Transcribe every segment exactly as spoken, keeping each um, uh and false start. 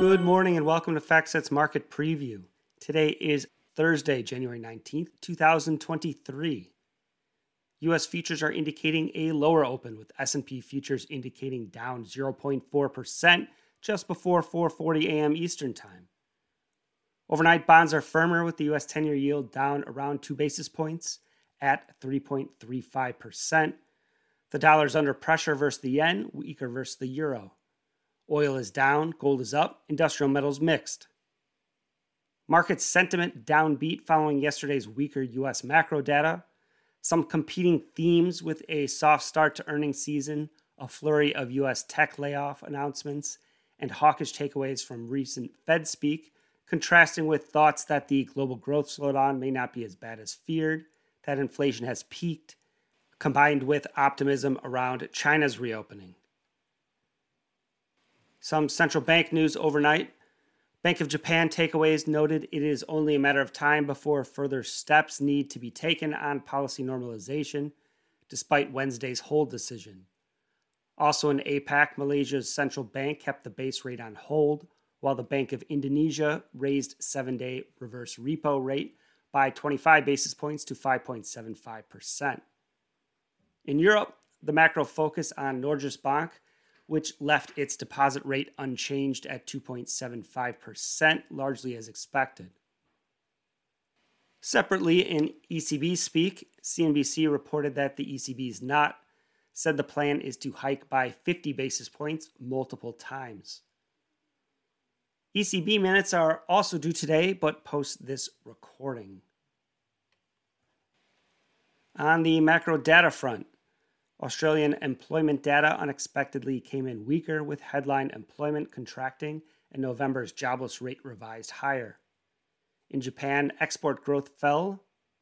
Good morning and welcome to FactSet's Market Preview. Today is Thursday, January nineteenth, twenty twenty-three. U S futures are indicating a lower open, with S and P futures indicating down zero point four percent just before four forty a.m. Eastern Time. Overnight bonds are firmer, with the U S ten-year yield down around two basis points at three point three five percent. The dollar is under pressure versus the yen, weaker versus the euro. Oil is down, gold is up, industrial metals mixed. Market sentiment downbeat following yesterday's weaker U S macro data. Some competing themes with a soft start to earnings season, a flurry of U S tech layoff announcements, and hawkish takeaways from recent Fed speak, contrasting with thoughts that the global growth slowdown may not be as bad as feared, that inflation has peaked, combined with optimism around China's reopening. Some central bank news overnight. Bank of Japan takeaways noted it is only a matter of time before further steps need to be taken on policy normalization, despite Wednesday's hold decision. Also in APAC, Malaysia's central bank kept the base rate on hold, while the Bank of Indonesia raised seven-day reverse repo rate by twenty-five basis points to five point seven five percent. In Europe, the macro focus on Norges Bank, which left its deposit rate unchanged at two point seven five percent, largely as expected. Separately, in E C B speak, C N B C reported that the E C B's not said the plan is to hike by fifty basis points multiple times. E C B minutes are also due today, but post this recording. On the macro data front, Australian employment data unexpectedly came in weaker, with headline employment contracting and November's jobless rate revised higher. In Japan, export growth fell,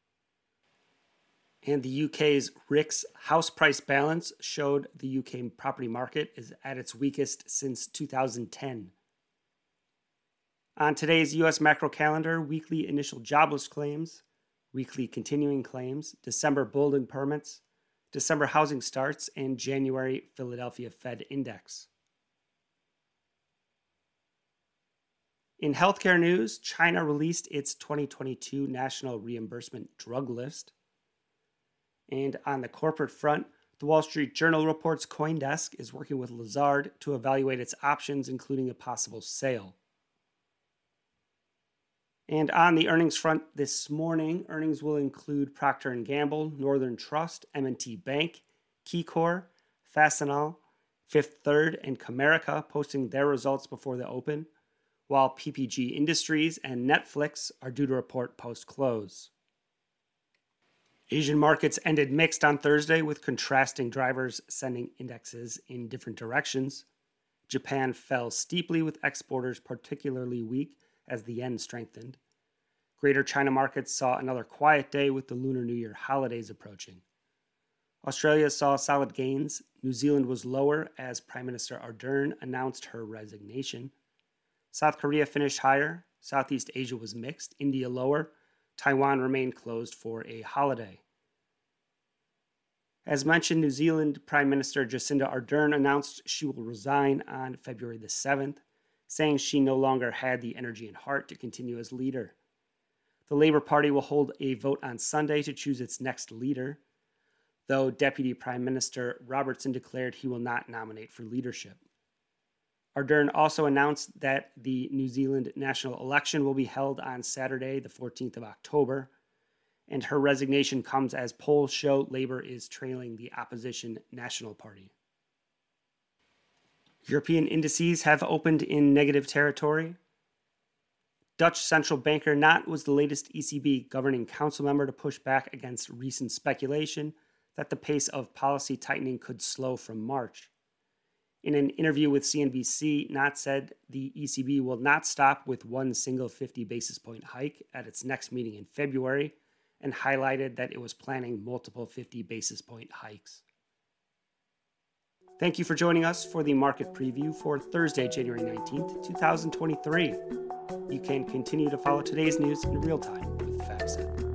and the U K's R I C S house price balance showed the U K property market is at its weakest since two thousand ten. On today's U S macro calendar, weekly initial jobless claims, weekly continuing claims, December building permits, December housing starts, and January Philadelphia Fed Index. In healthcare news, China released its twenty twenty-two National Reimbursement Drug List. And on the corporate front, the Wall Street Journal reports CoinDesk is working with Lazard to evaluate its options, including a possible sale. And on the earnings front this morning, earnings will include Procter and Gamble, Northern Trust, M and T Bank, KeyCorp, Fastenal, Fifth Third, and Comerica posting their results before the open, while P P G Industries and Netflix are due to report post-close. Asian markets ended mixed on Thursday, with contrasting drivers sending indexes in different directions. Japan fell steeply, with exporters particularly weak as the yen strengthened. Greater China markets saw another quiet day, with the Lunar New Year holidays approaching. Australia saw solid gains. New Zealand was lower as Prime Minister Ardern announced her resignation. South Korea finished higher. Southeast Asia was mixed. India lower. Taiwan remained closed for a holiday. As mentioned, New Zealand Prime Minister Jacinda Ardern announced she will resign on February the seventh, saying she no longer had the energy and heart to continue as leader. The Labour Party will hold a vote on Sunday to choose its next leader, though Deputy Prime Minister Robertson declared he will not nominate for leadership. Ardern also announced that the New Zealand national election will be held on Saturday, the fourteenth of October, and her resignation comes as polls show Labour is trailing the opposition National Party. European indices have opened in negative territory. Dutch central banker Knot was the latest E C B governing council member to push back against recent speculation that the pace of policy tightening could slow from March. In an interview with C N B C, Knot said the E C B will not stop with one single fifty basis point hike at its next meeting in February, and highlighted that it was planning multiple fifty basis point hikes. Thank you for joining us for the market preview for Thursday, January nineteenth, twenty twenty-three. You can continue to follow today's news in real time with FactSet.